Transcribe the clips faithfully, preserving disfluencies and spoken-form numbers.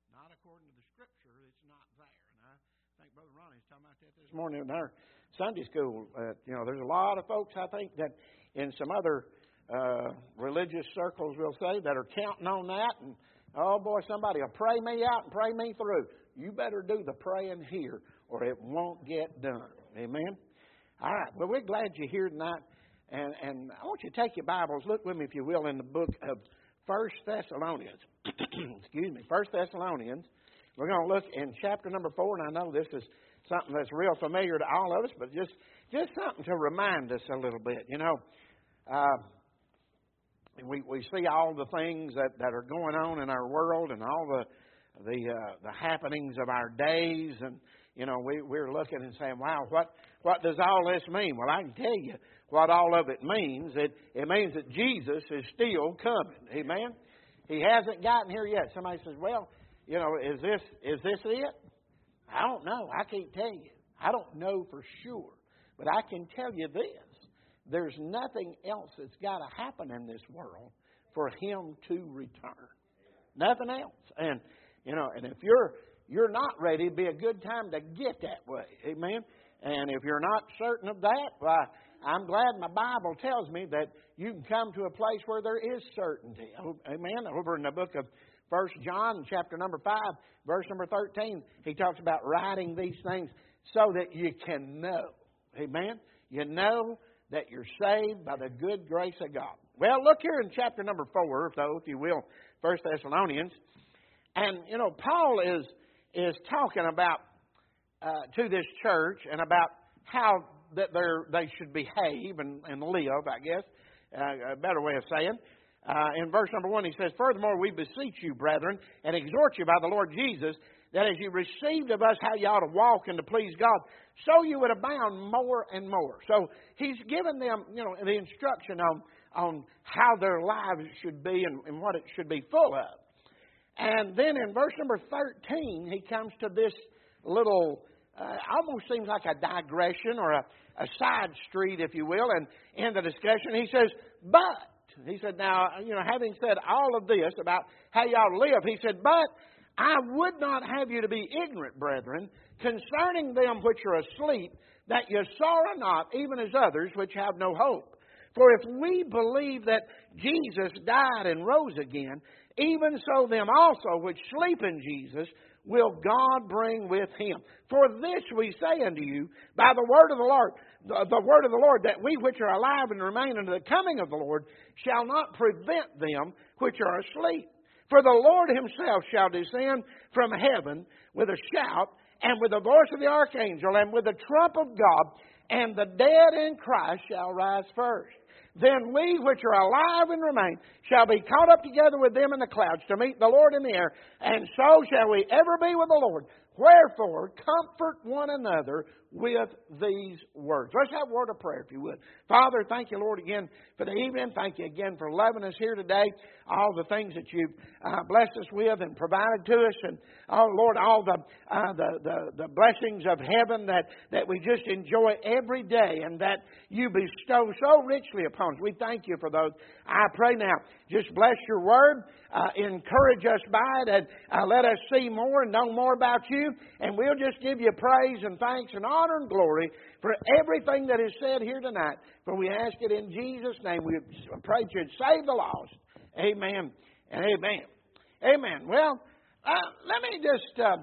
not according to the Scripture, it's not there. And I think Brother Ronnie's talking about that this morning in our Sunday school. Uh, you know, there's a lot of folks, I think, that in some other uh, religious circles, we'll say, that are counting on that. And, oh, boy, somebody will pray me out and pray me through. You better do the praying here or it won't get done. Amen? All right. Well, we're glad you're here tonight. And, and I want you to take your Bibles. Look with me, if you will, in the book of First Thessalonians. Excuse me. First Thessalonians. We're going to look in chapter number four. And I know this is something that's real familiar to all of us, but just, just something to remind us a little bit. You know, uh, we, we see all the things that, that are going on in our world and all the the uh, the happenings of our days, and you know we we're looking and saying, wow, what what does all this mean? Well, I can tell you what all of it means. It it means that Jesus is still coming. Amen. He hasn't gotten here yet. Somebody says, well, you know, is this is this it? I don't know. I can't tell you. I don't know for sure, but I can tell you this: there's nothing else that's got to happen in this world for Him to return. Nothing else. And You know, and if you're you're not ready, it'd be a good time to get that way. Amen? And if you're not certain of that, why, I'm glad my Bible tells me that you can come to a place where there is certainty. Amen? Over in the book of First John, chapter number five, verse number thirteen, he talks about writing these things so that you can know. Amen? You know that you're saved by the good grace of God. Well, look here in chapter number four, though, if you will, First Thessalonians. And, you know, Paul is is talking about uh, to this church and about how that they they should behave and, and live, I guess, uh, a better way of saying. Uh, in verse number one, he says, furthermore, we beseech you, brethren, and exhort you by the Lord Jesus, that as you received of us how you ought to walk and to please God, so you would abound more and more. So he's given them, you know, the instruction on, on how their lives should be and, and what it should be full of. And then in verse number thirteen, he comes to this little, uh, almost seems like a digression or a, a side street, if you will, and in the discussion he says, but, he said, now, you know, having said all of this about how you ought to live, he said, but I would not have you to be ignorant, brethren, concerning them which are asleep, that you sorrow not, even as others which have no hope. For if we believe that Jesus died and rose again, even so them also which sleep in Jesus will God bring with Him. For this we say unto you by the word of the Lord, the, the word of the Lord, that we which are alive and remain unto the coming of the Lord shall not prevent them which are asleep. For the Lord Himself shall descend from heaven with a shout, and with the voice of the archangel, and with the trump of God, and the dead in Christ shall rise first. Then we which are alive and remain shall be caught up together with them in the clouds to meet the Lord in the air, and so shall we ever be with the Lord. Wherefore, comfort one another with these words. Let's have a word of prayer, if you would. Father, thank you, Lord, again for the evening. Thank you again for loving us here today. All the things that you've uh, blessed us with and provided to us. And, oh, Lord, all the, uh, the, the, the blessings of heaven that, that we just enjoy every day and that you bestow so richly upon us. We thank you for those. I pray now, just bless your word. Uh, encourage us by it, and uh, let us see more and know more about you. And we'll just give you praise and thanks and honor and glory for everything that is said here tonight. For we ask it in Jesus' name. We pray that you'd save the lost. Amen and amen. Amen. Well, uh, let me just, uh,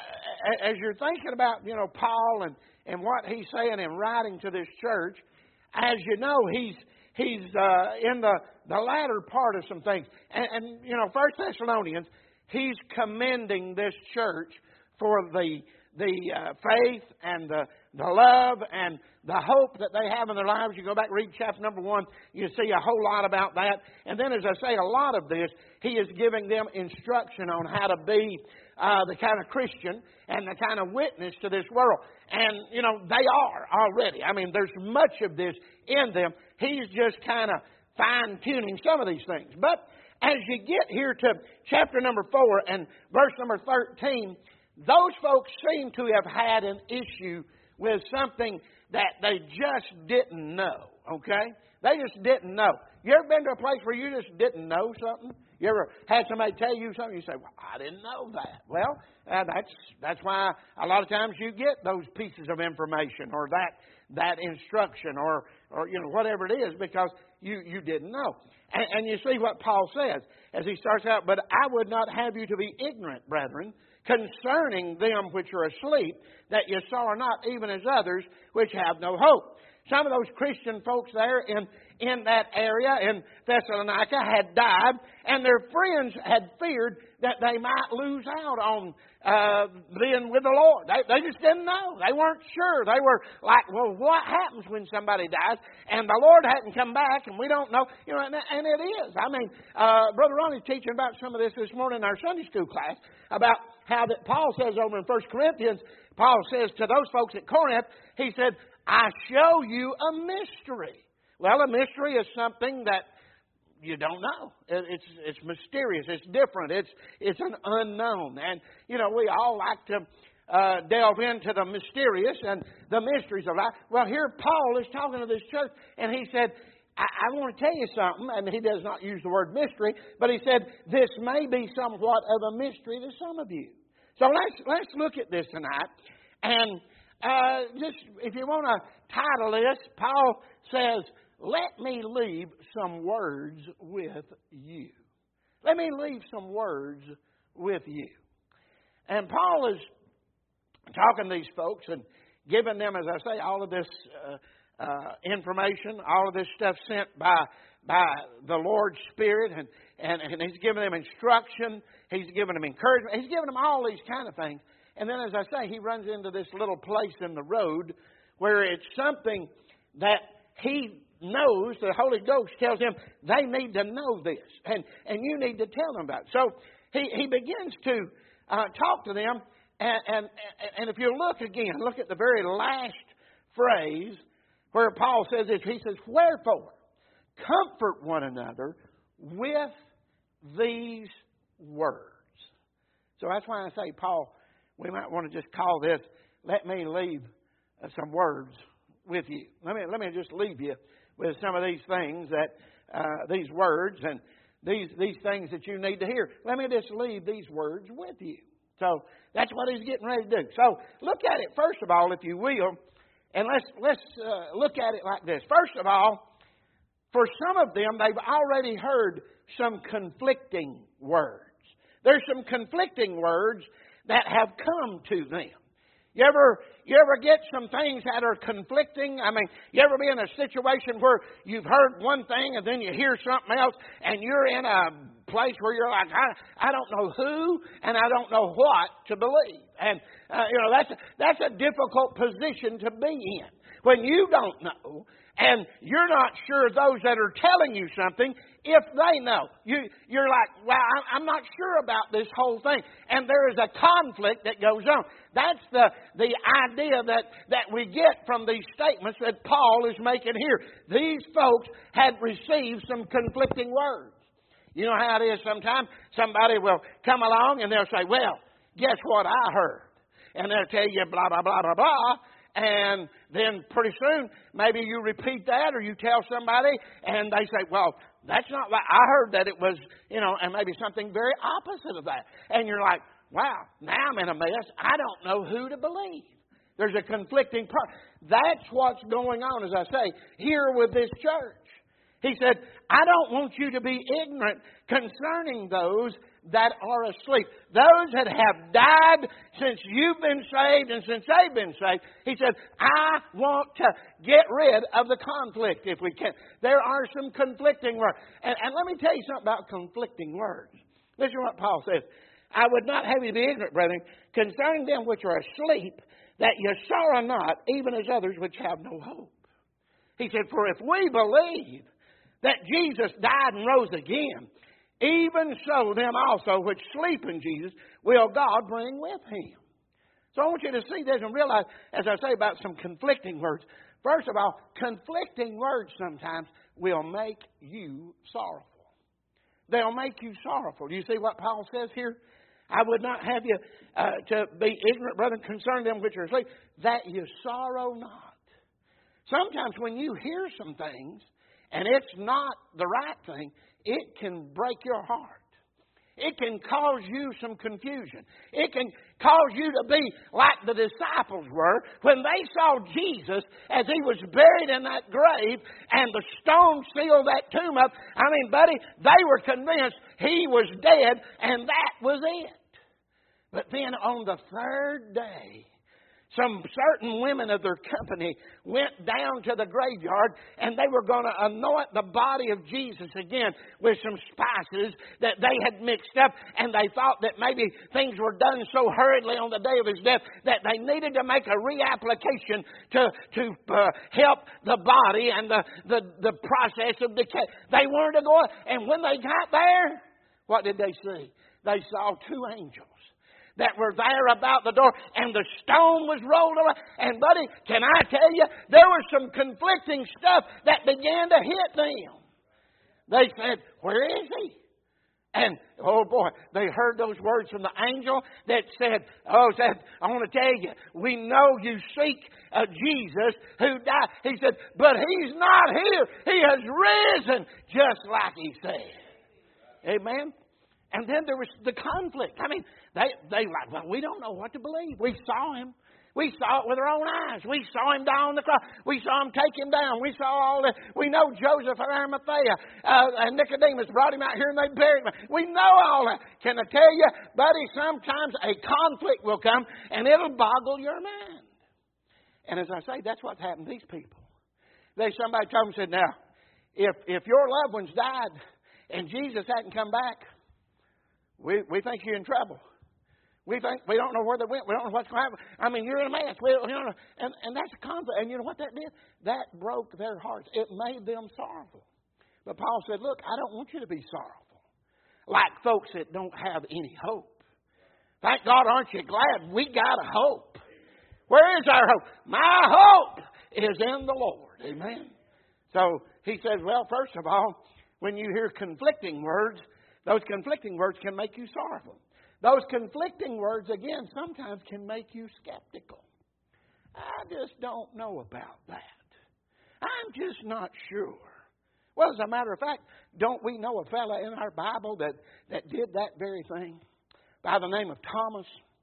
as you're thinking about, you know, Paul and, and what he's saying in writing to this church, as you know, he's He's uh, in the, the latter part of some things. And, and, you know, First Thessalonians, he's commending this church for the the uh, faith and the, the love and the hope that they have in their lives. You go back and read chapter number one, you see a whole lot about that. And then, as I say, a lot of this, he is giving them instruction on how to be uh, the kind of Christian and the kind of witness to this world. And, you know, they are already. I mean, there's much of this in them. He's just kind of fine-tuning some of these things. But as you get here to chapter number four and verse number thirteen, those folks seem to have had an issue with something that they just didn't know, okay? They just didn't know. You ever been to a place where you just didn't know something? You ever had somebody tell you something, you say, well, I didn't know that. Well, uh, that's that's why a lot of times you get those pieces of information or that that instruction or, or you know, whatever it is, because you, you didn't know. And, and you see what Paul says as he starts out, but I would not have you to be ignorant, brethren, concerning them which are asleep, that you sorrow not, even as others which have no hope. Some of those Christian folks there in, in that area in Thessalonica had died, and their friends had feared that they might lose out on uh, being with the Lord. They, they just didn't know. They weren't sure. They were like, well, what happens when somebody dies? And the Lord hadn't come back, and we don't know. You know, and, and it is. I mean, uh, Brother Ronnie's teaching about some of this this morning in our Sunday school class, about how that Paul says over in First Corinthians, Paul says to those folks at Corinth, he said, I show you a mystery. Well, a mystery is something that you don't know. It's it's mysterious. It's different. It's it's an unknown. And, you know, we all like to uh, delve into the mysterious and the mysteries of life. Well, here Paul is talking to this church, and he said, I, I want to tell you something. And he does not use the word mystery, but he said, this may be somewhat of a mystery to some of you. So let's let's look at this tonight. And Uh, just, if you want to title this, Paul says, let me leave some words with you. Let me leave some words with you. And Paul is talking to these folks and giving them, as I say, all of this uh, uh, information, all of this stuff sent by by the Lord's Spirit, and, and, and he's giving them instruction, he's giving them encouragement, he's giving them all these kind of things. And then, as I say, he runs into this little place in the road where it's something that he knows, the Holy Ghost tells him they need to know this. And, and you need to tell them about it. So he, he begins to uh, talk to them. And, and, and if you look again, look at the very last phrase where Paul says this. He says, wherefore, comfort one another with these words. So that's why I say, Paul, we might want to just call this, let me leave uh, some words with you. Let me let me just leave you with some of these things, that uh, these words and these these things that you need to hear. Let me just leave these words with you. So that's what he's getting ready to do. So look at it first of all, if you will, and let's let's uh, look at it like this. First of all, for some of them, they've already heard some conflicting words. There's some conflicting words that have come to them. You ever, you ever get some things that are conflicting? I mean, you ever be in a situation where you've heard one thing and then you hear something else, and you're in a place where you're like, I, I don't know who and I don't know what to believe. And, uh, you know, that's a, that's a difficult position to be in. When you don't know, and you're not sure those that are telling you something, if they know. You, you're like, well, I'm not sure about this whole thing. And there is a conflict that goes on. That's the, the idea that, that we get from these statements that Paul is making here. These folks had received some conflicting words. You know how it is sometimes? Somebody will come along and they'll say, well, guess what I heard? And they'll tell you blah, blah, blah, blah, blah. And then pretty soon, maybe you repeat that or you tell somebody and they say, well, that's not what I heard, that it was, you know, and maybe something very opposite of that. And you're like, wow, now I'm in a mess. I don't know who to believe. There's a conflicting part. That's what's going on, as I say, here with this church. He said, I don't want you to be ignorant concerning those that are asleep. Those that have died since you've been saved and since they've been saved. He said, I want to get rid of the conflict if we can. There are some conflicting words. And, and let me tell you something about conflicting words. Listen to what Paul says. I would not have you be ignorant, brethren, concerning them which are asleep, that you sorrow not, even as others which have no hope. He said, for if we believe that Jesus died and rose again, even so them also which sleep in Jesus will God bring with him. So I want you to see this and realize, as I say about some conflicting words, first of all, conflicting words sometimes will make you sorrowful. They'll make you sorrowful. Do you see what Paul says here? I would not have you uh, to be ignorant, brethren, concerning them which are asleep, that you sorrow not. Sometimes when you hear some things, and it's not the right thing, it can break your heart. It can cause you some confusion. It can cause you to be like the disciples were when they saw Jesus as He was buried in that grave and the stone sealed that tomb up. I mean, buddy, they were convinced He was dead and that was it. But then on the third day, some certain women of their company went down to the graveyard and they were going to anoint the body of Jesus again with some spices that they had mixed up, and they thought that maybe things were done so hurriedly on the day of His death that they needed to make a reapplication to, to uh, help the body and the, the, the process of decay. They wanted to go, and when they got there, what did they see? They saw two angels that were there about the door, and the stone was rolled away. And buddy, can I tell you, there was some conflicting stuff that began to hit them. They said, where is He? And, oh boy, they heard those words from the angel that said, oh, said, I want to tell you, we know you seek a Jesus who died. He said, but He's not here. He has risen, just like He said. Amen? And then there was the conflict. I mean, they they like, well, we don't know what to believe. We saw Him. We saw it with our own eyes. We saw Him die on the cross. We saw Him take Him down. We saw all that. We know Joseph and Arimathea uh, and Nicodemus brought Him out here and they buried Him. We know all that. Can I tell you, buddy, sometimes a conflict will come and it'll boggle your mind. And as I say, that's what's happened to these people. They somebody told them, said, now, if if your loved ones died and Jesus hadn't come back, We we think you're in trouble. We think we don't know where they went. We don't know what's going to happen. I mean, you're in a mess. We, you know, and and that's a conflict. And you know what that did? That broke their hearts. It made them sorrowful. But Paul said, "Look, I don't want you to be sorrowful, like folks that don't have any hope. Thank God, aren't you glad we got a hope? Where is our hope? My hope is in the Lord." Amen. So he says, well, first of all, when you hear conflicting words, those conflicting words can make you sorrowful. Those conflicting words, again, sometimes can make you skeptical. I just don't know about that. I'm just not sure. Well, as a matter of fact, don't we know a fellow in our Bible that, that did that very thing? By the name of Thomas.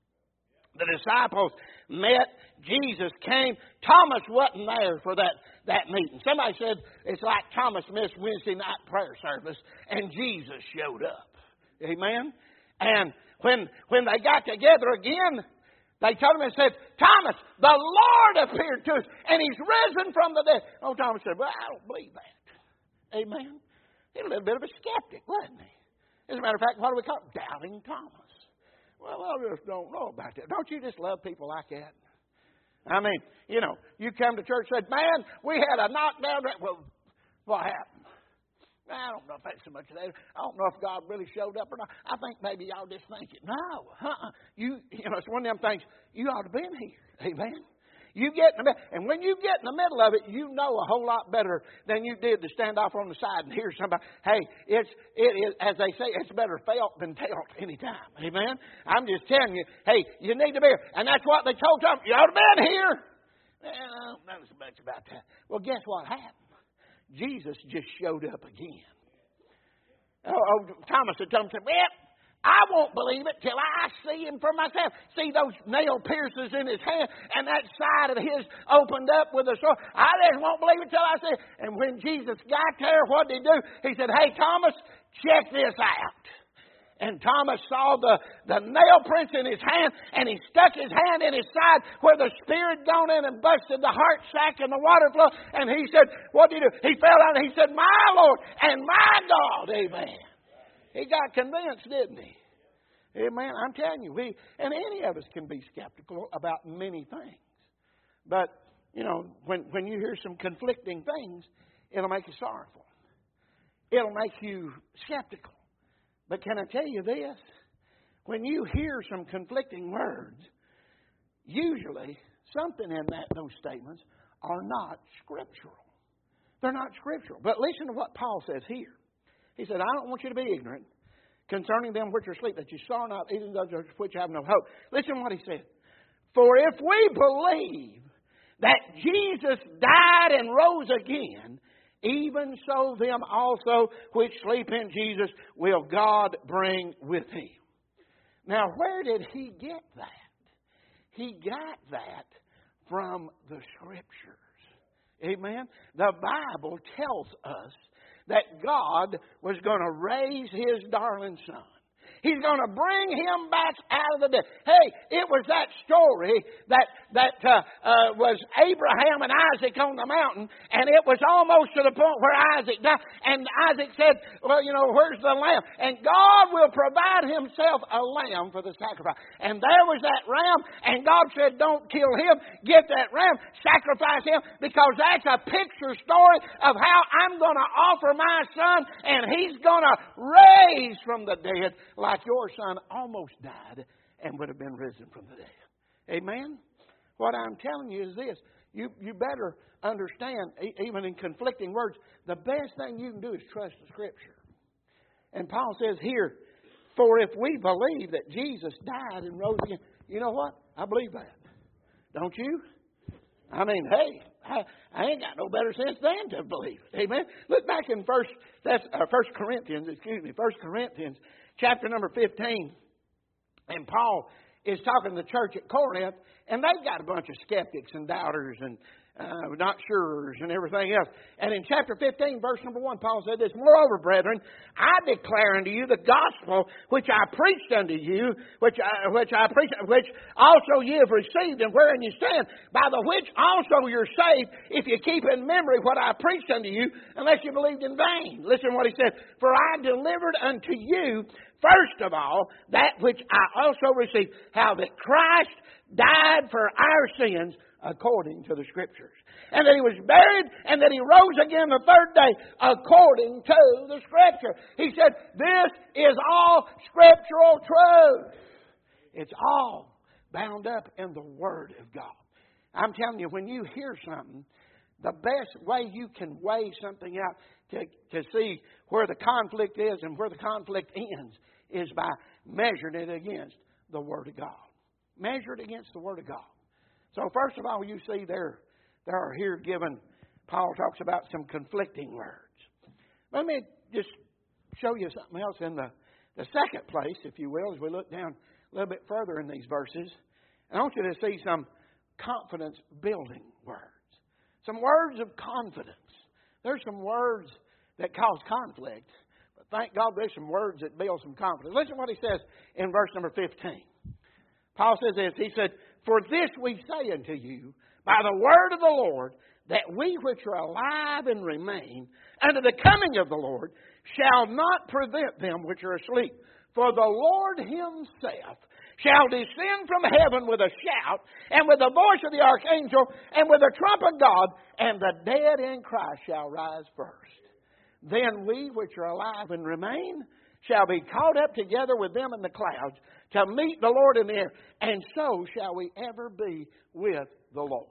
The disciples met. Jesus came. Thomas wasn't there for that, that meeting. Somebody said it's like Thomas missed Wednesday night prayer service and Jesus showed up. Amen? And when, when they got together again, they told him and said, Thomas, the Lord appeared to us and He's risen from the dead. Oh, Thomas said, well, I don't believe that. Amen? He was a little bit of a skeptic, wasn't he? As a matter of fact, what do we call it? Doubting Thomas. Well, I just don't know about that. Don't you just love people like that? I mean, you know, you come to church and said, man, we had a knockdown. Well, what happened? I don't know if that's so much of that. I don't know if God really showed up or not. I think maybe y'all just think it. No. Uh-uh. You, you know, it's one of them things. You ought to be in here. Amen. You get in the middle, and when you get in the middle of it, you know a whole lot better than you did to stand off on the side and hear somebody. Hey, it's it is as they say, it's better felt than taught anytime. Amen. I'm just telling you, hey, you need to be here, and that's what they told them. You ought to be in here. Well, I don't know so much about that. Well, guess what happened? Jesus just showed up again. Oh, oh Thomas had told him, well, I won't believe it till I see Him for myself. See those nail pierces in His hand and that side of His opened up with a sword. I just won't believe it till I see it. And when Jesus got there, what did He do? He said, hey, Thomas, check this out. And Thomas saw the, the nail prints in his hand, and he stuck his hand in his side where the spear had gone in and busted the heart sac and the water flow. And he said, what did he do? He fell down and he said, my Lord and my God. Amen. He got convinced, didn't he? Amen. I'm telling you, we and any of us can be skeptical about many things. But, you know, when, when you hear some conflicting things, it'll make you sorrowful. It'll make you skeptical. But can I tell you this? When you hear some conflicting words, usually something in that those statements are not scriptural. They're not scriptural. But listen to what Paul says here. He said, I don't want you to be ignorant concerning them which are asleep, that you saw not, even those which have no hope. Listen to what he said. For if we believe that Jesus died and rose again, even so them also which sleep in Jesus will God bring with Him. Now, where did he get that? He got that from the Scriptures. Amen? The Bible tells us that God was going to raise His darling Son. He's going to bring Him back out of the dead. Hey, it was that story that that uh, uh, was Abraham and Isaac on the mountain, and it was almost to the point where Isaac died. And Isaac said, well, you know, where's the lamb? And God will provide Himself a lamb for the sacrifice. And there was that ram, and God said, don't kill him. Get that ram, sacrifice him, because that's a picture story of how I'm going to offer my Son, and He's going to raise from the dead like your Son almost died and would have been risen from the dead. Amen? What I'm telling you is this. You, you better understand, even in conflicting words, the best thing you can do is trust the Scripture. And Paul says here, for if we believe that Jesus died and rose again, you know what? I believe that. Don't you? I mean, hey, I, I ain't got no better sense than to believe it. Amen? Look back in First, that's uh, First Corinthians, excuse me, First Corinthians, chapter number fifteen. And Paul is talking to the church at Corinth, and they've got a bunch of skeptics and doubters and uh, not surers and everything else. And in chapter fifteen, verse number one, Paul said this, moreover, brethren, I declare unto you the gospel which I preached unto you, which I, which I preached, which also ye have received, and wherein you stand, by the which also you're saved, if you keep in memory what I preached unto you, unless you believed in vain. Listen to what he said. For I delivered unto you, first of all, that which I also received, how that Christ died for our sins according to the Scriptures, and that He was buried, and that He rose again the third day according to the Scripture. He said, this is all scriptural truth. It's all bound up in the Word of God. I'm telling you, when you hear something, the best way you can weigh something out to, to see where the conflict is and where the conflict ends is by measuring it against the Word of God. Measure it against the Word of God. So first of all, you see there, there are here given, Paul talks about some conflicting words. Let me just show you something else in the, the second place, if you will, as we look down a little bit further in these verses. And I want you to see some confidence-building words. Some words of confidence. There's some words that cause conflict, but thank God there's some words that build some confidence. Listen to what he says in verse number fifteen. Paul says this, he said, for this we say unto you, by the word of the Lord, that we which are alive and remain unto the coming of the Lord shall not prevent them which are asleep. For the Lord Himself shall descend from heaven with a shout, and with the voice of the archangel, and with the trump of God, and the dead in Christ shall rise first. Then we which are alive and remain shall be caught up together with them in the clouds to meet the Lord in the air, and so shall we ever be with the Lord.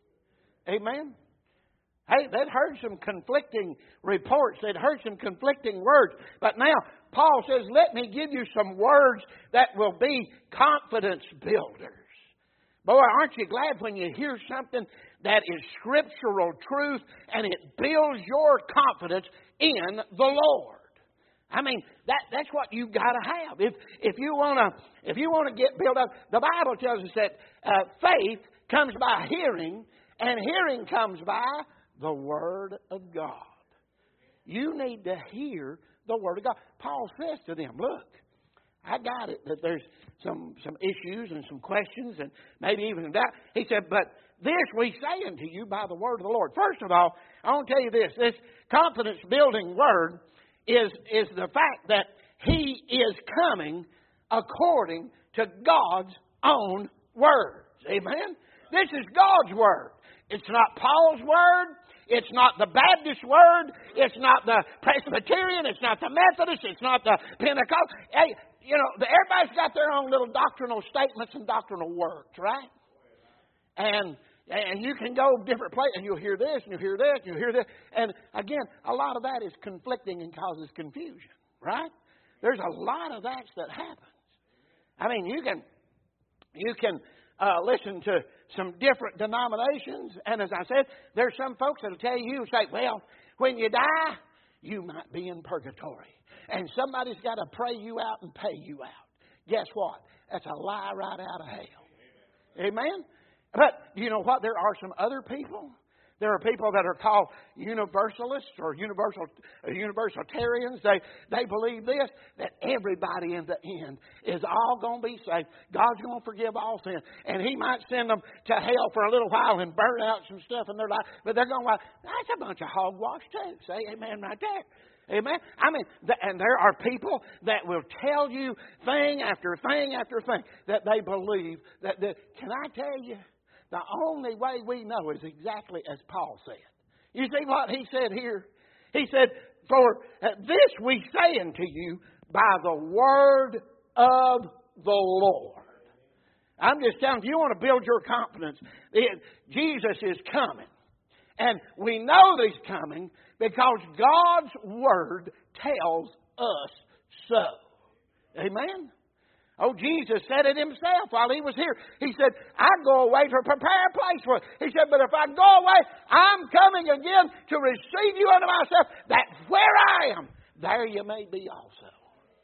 Amen? Hey, they'd heard some conflicting reports. They'd heard some conflicting words. But now, Paul says, let me give you some words that will be confidence builders. Boy, aren't you glad when you hear something that is scriptural truth and it builds your confidence in the Lord? I mean, that, that's what you've got to have. If if you want to if you want to get built up, the Bible tells us that uh, faith comes by hearing, and hearing comes by the Word of God. You need to hear the Word of God. Paul says to them, look, I got it that there's some, some issues and some questions and maybe even some doubt. He said, but this we say unto you by the Word of the Lord. First of all, I want to tell you this. This confidence-building word is, is the fact that He is coming according to God's own words. Amen? This is God's Word. It's not Paul's Word. It's not the Baptist Word. It's not the Presbyterian. It's not the Methodist. It's not the Pentecostal. Hey, you know, everybody's got their own little doctrinal statements and doctrinal words, right? And and you can go different places, and you'll hear this, and you'll hear this, and you'll hear this. And again, a lot of that is conflicting and causes confusion, right? There's a lot of that that happens. I mean, you can you can uh, listen to some different denominations, and as I said, there's some folks that'll tell you, say, well, when you die, you might be in purgatory. And somebody's got to pray you out and pay you out. Guess what? That's a lie right out of hell. Amen? But you know what? There are some other people. There are people that are called universalists or universal uh, universalitarians. They they believe this, that everybody in the end is all going to be saved. God's going to forgive all sin. And He might send them to hell for a little while and burn out some stuff in their life. But they're going, well, that's a bunch of hogwash too. Say amen right there. Amen. I mean, and there are people that will tell you thing after thing after thing that they believe. That, that can I tell you? The only way we know is exactly as Paul said. You see what he said here? He said, for this we say unto you by the word of the Lord. I'm just telling you, if you want to build your confidence, Jesus is coming. And we know that He's coming because God's word tells us so. Amen? Oh, Jesus said it Himself while He was here. He said, I go away to prepare a place for you. He said, but if I go away, I'm coming again to receive you unto myself, that where I am, there you may be also.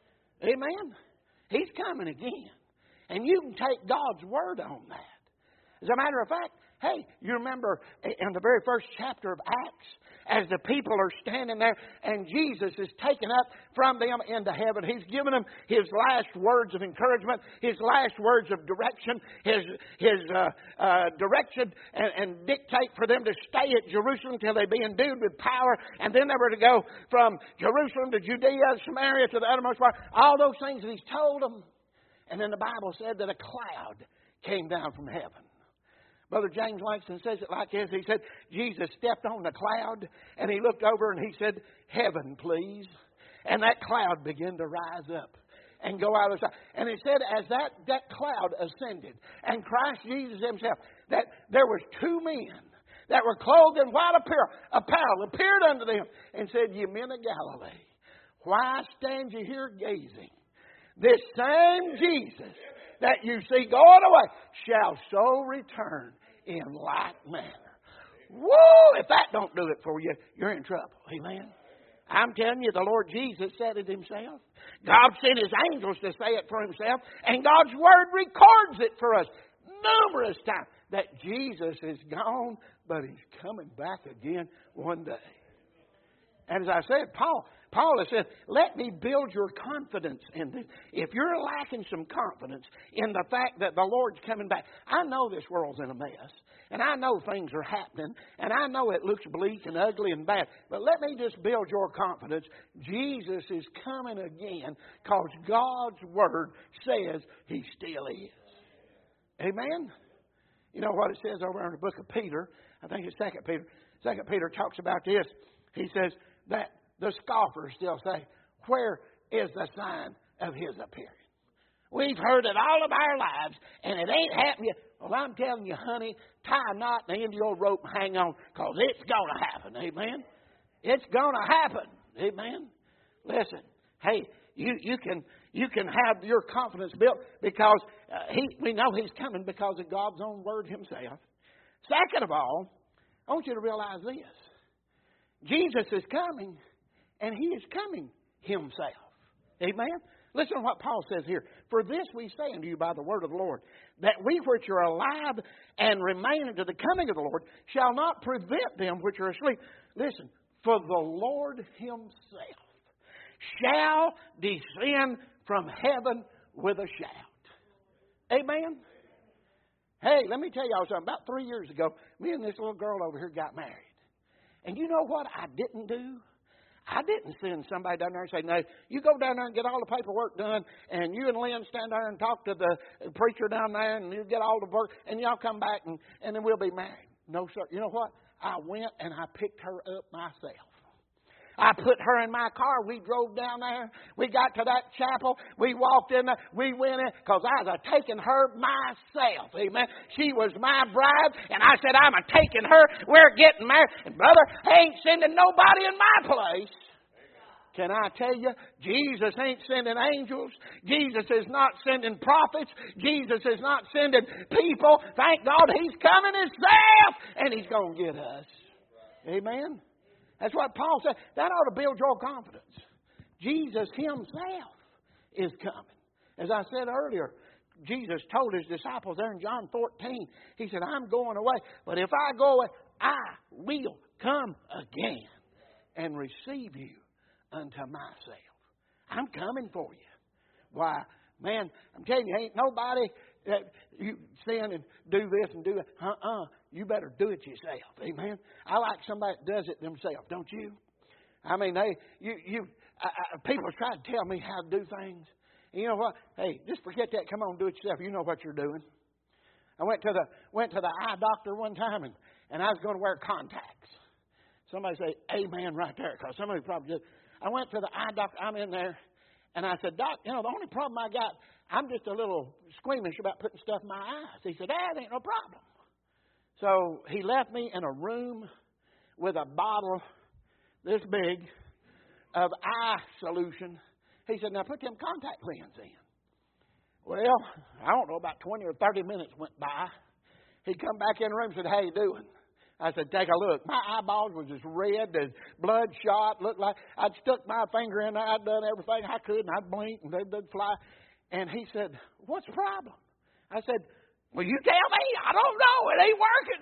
Amen? He's coming again. And you can take God's word on that. As a matter of fact, hey, you remember in the very first chapter of Acts, as the people are standing there and Jesus is taken up from them into heaven. He's given them His last words of encouragement, His last words of direction, His His uh, uh, direction and, and dictate for them to stay at Jerusalem till they be endued with power. And then they were to go from Jerusalem to Judea, Samaria, to the uttermost part. All those things that He's told them. And then the Bible said that a cloud came down from heaven. Brother James Langston says it like this. He said, Jesus stepped on the cloud and He looked over and He said, heaven, please. And that cloud began to rise up and go out of the side. And it said as that, that cloud ascended and Christ Jesus Himself, that there was two men that were clothed in white apparel, apparel appeared unto them and said, ye men of Galilee, why stand ye here gazing? This same Jesus that you see going away shall so return in like manner. Whoa! If that don't do it for you, you're in trouble. Amen? I'm telling you, the Lord Jesus said it Himself. God sent His angels to say it for Himself. And God's Word records it for us numerous times. That Jesus is gone, but He's coming back again one day. And as I said, Paul, Paul has said, let me build your confidence in this. If you're lacking some confidence in the fact that the Lord's coming back, I know this world's in a mess. And I know things are happening. And I know it looks bleak and ugly and bad. But let me just build your confidence. Jesus is coming again because God's Word says He still is. Amen? You know what it says over in the book of Peter? I think it's Second Peter. Second Peter talks about this. He says that the scoffers still say, where is the sign of His appearing? We've heard it all of our lives, and it ain't happened yet. Well, I'm telling you, honey, tie a knot in the end of your rope and hang on, because it's going to happen. Amen? It's going to happen. Amen? Listen, hey, you, you can you can have your confidence built because uh, he we know He's coming because of God's own Word Himself. Second of all, I want you to realize this. Jesus is coming, and He is coming Himself. Amen? Listen to what Paul says here. For this we say unto you by the word of the Lord, that we which are alive and remain unto the coming of the Lord shall not prevent them which are asleep. Listen, for the Lord Himself shall descend from heaven with a shout. Amen? Hey, let me tell y'all something. About three years ago, me and this little girl over here got married. And you know what I didn't do? I didn't send somebody down there and say, no, you go down there and get all the paperwork done, and you and Lynn stand there and talk to the preacher down there, and you get all the work, and y'all come back, and, and then we'll be married. No, sir. You know what? I went and I picked her up myself. I put her in my car. We drove down there. We got to that chapel. We walked in there. We went in because I was taking her myself. Amen. She was my bride. And I said, I'm a taking her. We're getting married. And brother, I ain't sending nobody in my place. Can I tell you, Jesus ain't sending angels. Jesus is not sending prophets. Jesus is not sending people. Thank God He's coming Himself. And He's going to get us. Amen. That's what Paul said. That ought to build your confidence. Jesus Himself is coming. As I said earlier, Jesus told His disciples there in John fourteen, He said, I'm going away, but if I go away, I will come again and receive you unto myself. I'm coming for you. Why, man, I'm telling you, ain't nobody that you stand and do this and do that. Uh-uh. You better do it yourself. Amen. I like somebody that does it themselves, don't you? I mean, they, you, you, I, I, people try to tell me how to do things. And you know what? Hey, just forget that. Come on, do it yourself. You know what you're doing. I went to the went to the eye doctor one time, and, and I was going to wear contacts. Somebody say amen right there, because somebody probably did. I went to the eye doctor. I'm in there, and I said, Doc, you know, the only problem I got, I'm just a little squeamish about putting stuff in my eyes. He said, that ain't no problem. So he left me in a room with a bottle this big of eye solution. He said, now put them contact lens in. Well, I don't know, about twenty or thirty minutes went by. He come back in the room and said, how you doing? I said, take a look. My eyeballs was as red as bloodshot. Looked like I'd stuck my finger in there. I'd done everything I could, and I'd blink, and they'd, they'd fly. And he said, what's the problem? I said, well, you tell me. I don't know. It ain't working.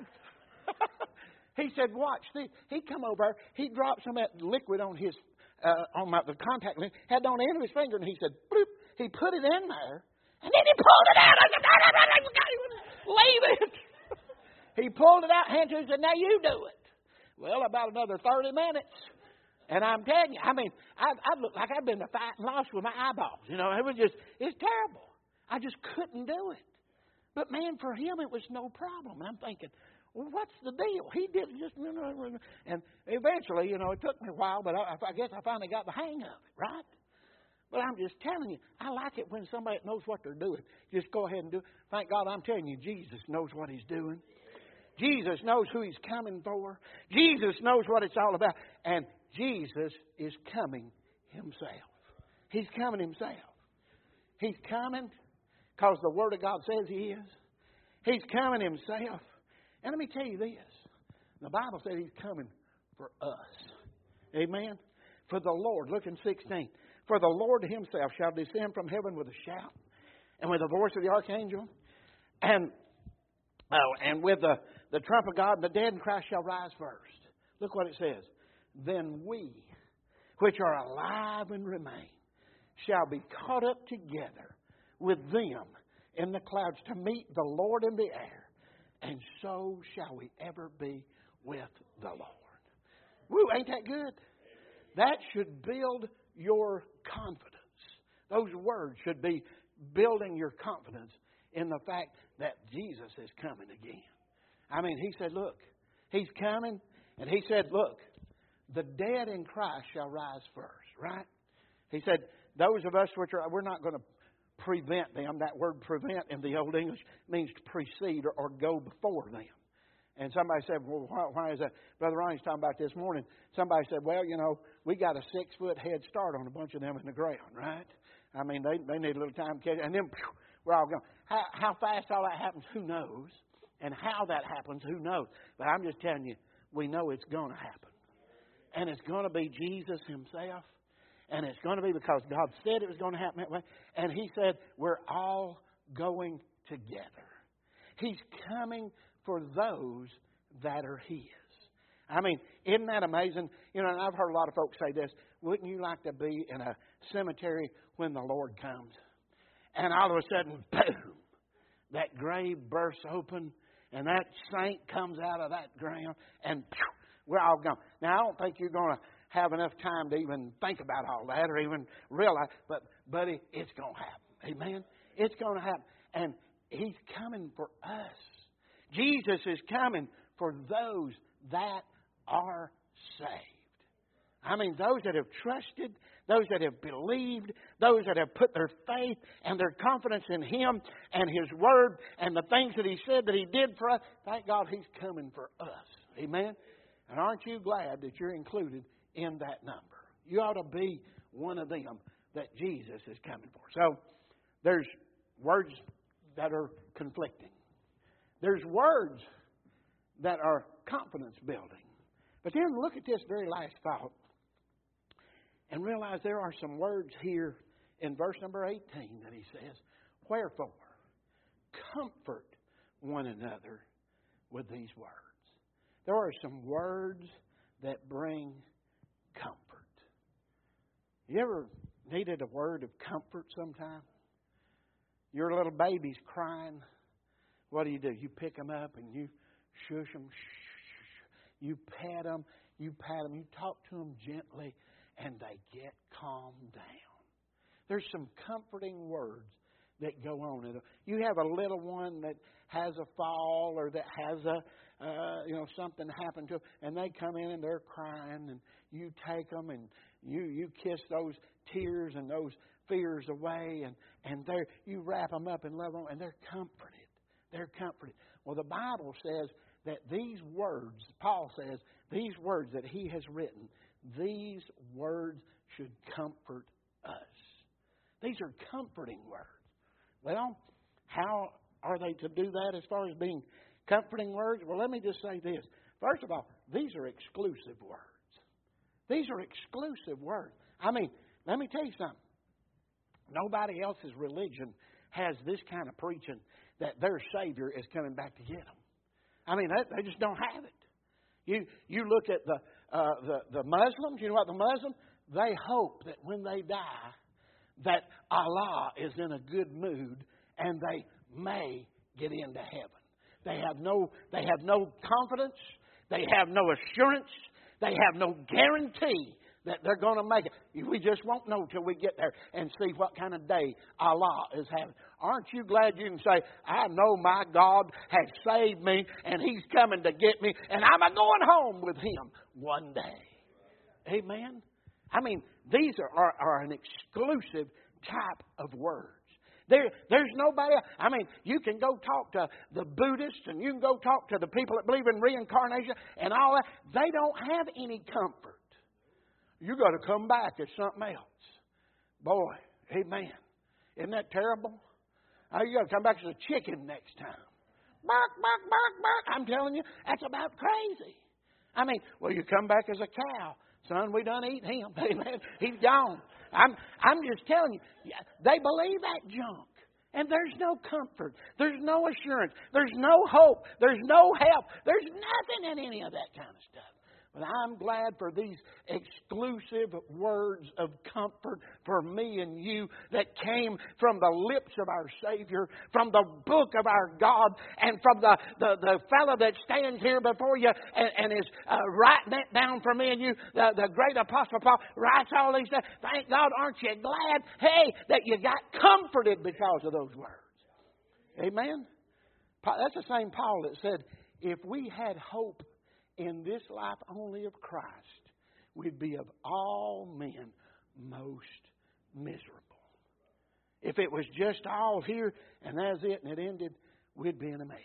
He said, watch. See, he come over. He dropped some of that liquid on his, uh, on my, the contact lens, had it on the end of his finger, and he said, bloop. He put it in there, and then he pulled it out. I said, leave it. He pulled it out, handed it, and said, now you do it. Well, about another thirty minutes. And I'm telling you, I mean, I, I looked like I'd been to fight and lost with my eyeballs. You know, it was just, it's terrible. I just couldn't do it. But man, for him, it was no problem. And I'm thinking, well, what's the deal? He did just, and eventually, you know, it took me a while, but I, I guess I finally got the hang of it, right? But I'm just telling you, I like it when somebody knows what they're doing. Just go ahead and do it. Thank God, I'm telling you, Jesus knows what He's doing. Jesus knows who He's coming for. Jesus knows what it's all about. And Jesus is coming Himself. He's coming Himself. He's coming because the Word of God says He is. He's coming Himself. And let me tell you this. The Bible says He's coming for us. Amen? For the Lord. Look in sixteen. For the Lord Himself shall descend from heaven with a shout, and with the voice of the archangel, and oh, and with the, the trump of God, and the dead in Christ shall rise first. Look what it says. Then we, which are alive and remain, shall be caught up together with them in the clouds to meet the Lord in the air, and so shall we ever be with the Lord. Woo, ain't that good? That should build your confidence. Those words should be building your confidence in the fact that Jesus is coming again. I mean, He said, look, He's coming, and He said, look, the dead in Christ shall rise first, right? He said, those of us which are, we're not going to prevent them. That word prevent in the Old English means to precede or, or go before them. And somebody said, well, why, why is that? Brother Ronnie's talking about this morning. Somebody said, well, you know, we got a six-foot head start on a bunch of them in the ground, right? I mean, they they need a little time to catch it. And then phew, we're all gone. How, how fast all that happens, who knows? And how that happens, who knows? But I'm just telling you, we know it's going to happen. And it's going to be Jesus Himself. And it's going to be because God said it was going to happen that way. And He said, we're all going together. He's coming for those that are His. I mean, isn't that amazing? You know, and I've heard a lot of folks say this. Wouldn't you like to be in a cemetery when the Lord comes? And all of a sudden, boom, that grave bursts open, and that saint comes out of that ground, and pew, we're all gone. Now, I don't think you're going to have enough time to even think about all that or even realize, but, buddy, it's going to happen. Amen? It's going to happen. And He's coming for us. Jesus is coming for those that are saved. I mean, those that have trusted, those that have believed, those that have put their faith and their confidence in Him and His Word and the things that He said that He did for us. Thank God He's coming for us. Amen? And aren't you glad that you're included in that number? You ought to be one of them that Jesus is coming for. So, there's words that are conflicting. There's words that are confidence building. But then look at this very last thought and realize there are some words here in verse number eighteen that he says, wherefore, comfort one another with these words. There are some words that bring comfort. You ever needed a word of comfort sometime? Your little baby's crying. What do you do? You pick them up and you shush them. You pet them. You pat them. You talk to them gently, and they get calmed down. There's some comforting words that go on. You have a little one that has a fall or that has a uh, you know something happen to them, and they come in and they're crying, and you take them and you you kiss those tears and those fears away, and and they you wrap them up and love them, and they're comforted. They're comforted. Well, the Bible says that these words, Paul says, these words that he has written, these words should comfort us. These are comforting words. Well, how are they to do that as far as being comforting words? Well, let me just say this. First of all, these are exclusive words. These are exclusive words. I mean, let me tell you something. Nobody else's religion has this kind of preaching that their Savior is coming back to get them. I mean, they, they just don't have it. You you look at the, uh, the the Muslims. You know what the Muslims? They hope that when they die, that Allah is in a good mood and they may get into heaven. They have no they have no confidence. They have no assurance. They have no guarantee that they're going to make it. We just won't know till we get there and see what kind of day Allah is having. Aren't you glad you can say, I know my God has saved me and He's coming to get me and I'm a going home with Him one day. Amen? I mean, these are, are, are an exclusive type of words. There, there's nobody else. I mean, you can go talk to the Buddhists and you can go talk to the people that believe in reincarnation and all that. They don't have any comfort. You got to come back as something else. Boy, amen. Isn't that terrible? Oh, you got to come back as a chicken next time. Bark, bark, bark, bark. I'm telling you, that's about crazy. I mean, well, you come back as a cow. Son, we done eat him. Amen. He's gone. I'm, I'm just telling you, they believe that junk. And there's no comfort. There's no assurance. There's no hope. There's no help. There's nothing in any of that kind of stuff. But I'm glad for these exclusive words of comfort for me and you that came from the lips of our Savior, from the book of our God, and from the, the, the fellow that stands here before you and, and is uh, writing it down for me and you. The, the great Apostle Paul writes all these things. Thank God, aren't you glad, hey, that you got comforted because of those words? Amen? That's the same Paul that said, if we had hope in this life only of Christ, we'd be of all men most miserable. If it was just all here and that's it and it ended, we'd be in a mess.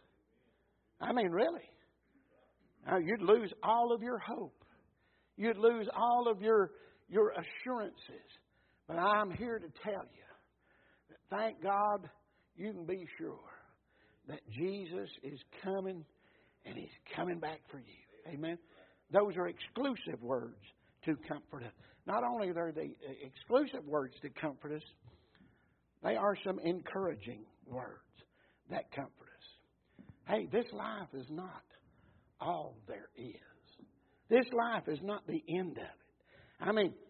I mean, really. Now, you'd lose all of your hope. You'd lose all of your, your assurances. But I'm here to tell you that thank God you can be sure that Jesus is coming. And He's coming back for you. Amen. Those are exclusive words to comfort us. Not only are they exclusive words to comfort us, they are some encouraging words that comfort us. Hey, this life is not all there is. This life is not the end of it. I mean,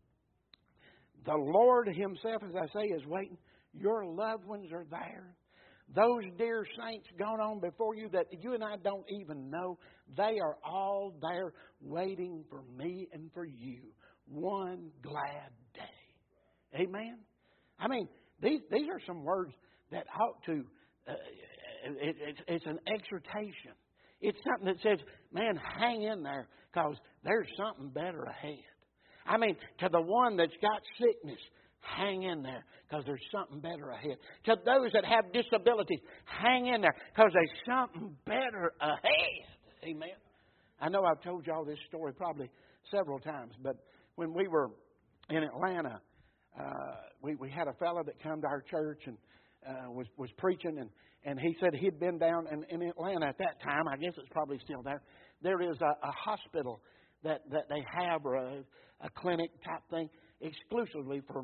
the Lord Himself, as I say, is waiting. Your loved ones are there. Those dear saints gone on before you that you and I don't even know, they are all there waiting for me and for you one glad day. Amen? I mean, these these are some words that ought to, uh, it, it, it's an exhortation. It's something that says, man, hang in there because there's something better ahead. I mean, to the one that's got sickness, hang in there because there's something better ahead. To those that have disabilities, hang in there because there's something better ahead. Amen. I know I've told y'all this story probably several times, but when we were in Atlanta, uh, we, we had a fellow that came to our church and uh, was, was preaching, and, and he said he'd been down in, in Atlanta at that time. I guess it's probably still there. there is a, a hospital that, that they have, or a, a clinic type thing, exclusively for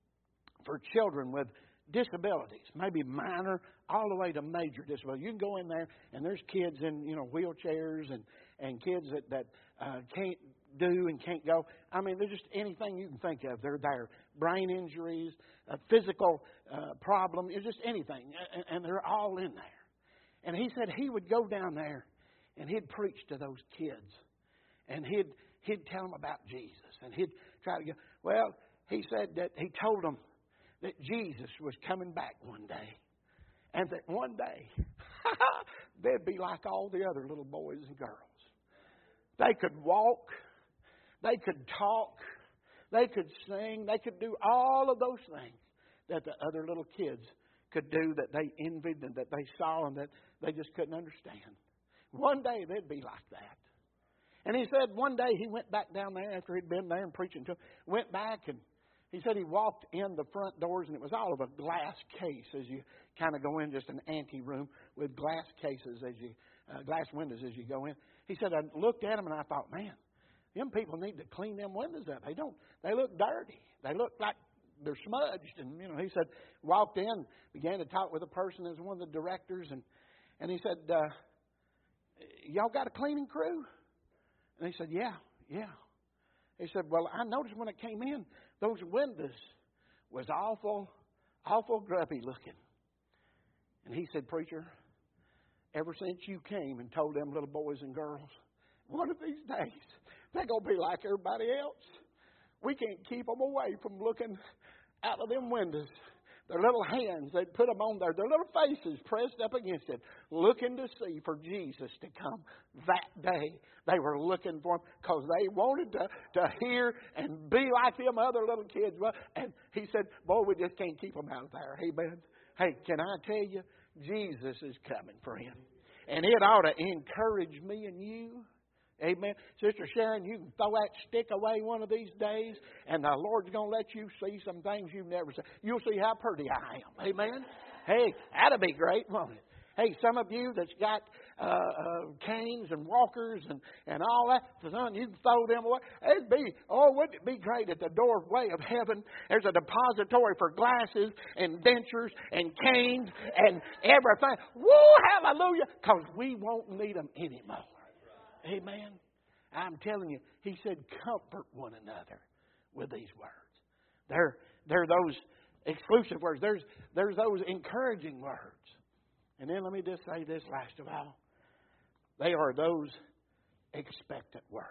for children with disabilities, maybe minor all the way to major disability. You can go in there and there's kids in, you know, wheelchairs and, and kids that, that uh, can't do and can't go. I mean, there's just anything you can think of. They're there. Brain injuries, a physical uh, problem, it's just anything. And, and they're all in there. And he said he would go down there and he'd preach to those kids. And he'd, he'd tell them about Jesus. And he'd try to go, well, he said that he told them that Jesus was coming back one day. And that one day, they'd be like all the other little boys and girls. They could walk. They could talk. They could sing. They could do all of those things that the other little kids could do, that they envied and that they saw and that they just couldn't understand. One day, they'd be like that. And he said one day he went back down there after he'd been there and preaching to them. Went back and he said he walked in the front doors, and it was all of a glass case as you kind of go in, just an ante room with glass cases as you, uh, glass windows as you go in. He said, I looked at them and I thought, man, them people need to clean them windows up. They don't. They look dirty. They look like they're smudged. And you know, he said, walked in, began to talk with a person as one of the directors, and and he said, uh, y'all got a cleaning crew? And he said, yeah, yeah. He said, well, I noticed when it came in, those windows was awful, awful grubby looking. And he said, preacher, ever since you came and told them little boys and girls, one of these days, they're going to be like everybody else. We can't keep them away from looking out of them windows. Their little hands, they'd put them on there, their little faces pressed up against it, looking to see for Jesus to come. That day, they were looking for him because they wanted to, to hear and be like them other little kids. And he said, boy, we just can't keep them out of there. Amen. Hey, can I tell you, Jesus is coming for him. And it ought to encourage me and you. Amen. Sister Sharon, you can throw that stick away one of these days, and the Lord's going to let you see some things you've never seen. You'll see how pretty I am. Amen. Hey, that'd be great, won't it? Hey, some of you that's got uh, uh, canes and walkers and, and all that, son, you can throw them away. It'd be, oh, wouldn't it be great at the doorway of heaven? There's a depository for glasses and dentures and canes and everything. Woo, hallelujah, because we won't need them anymore. Amen. I'm telling you, he said, comfort one another with these words. They're, they're those exclusive words. There's, there's those encouraging words. And then let me just say this last of all. They are those expectant words.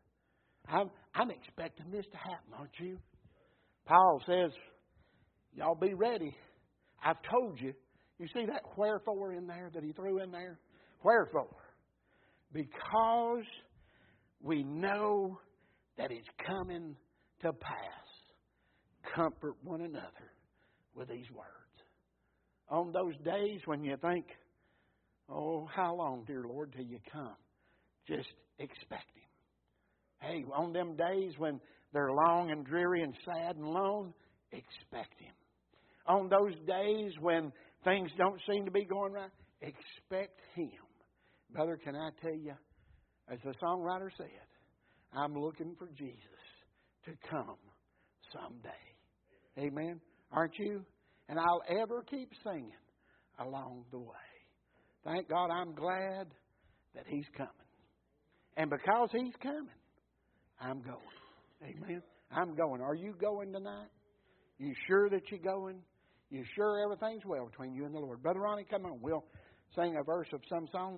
I'm, I'm expecting this to happen, aren't you? Paul says, y'all be ready. I've told you. You see that wherefore in there that he threw in there? Wherefore? Because we know that it's coming to pass. Comfort one another with these words. On those days when you think, oh, how long, dear Lord, till you come? Just expect him. Hey, on them days when they're long and dreary and sad and lone, expect him. On those days when things don't seem to be going right, expect him. Brother, can I tell you, as the songwriter said, I'm looking for Jesus to come someday. Amen? Aren't you? And I'll ever keep singing along the way. Thank God I'm glad that he's coming. And because he's coming, I'm going. Amen? I'm going. Are you going tonight? You sure that you're going? You sure everything's well between you and the Lord? Brother Ronnie, come on. We'll sing a verse of some song.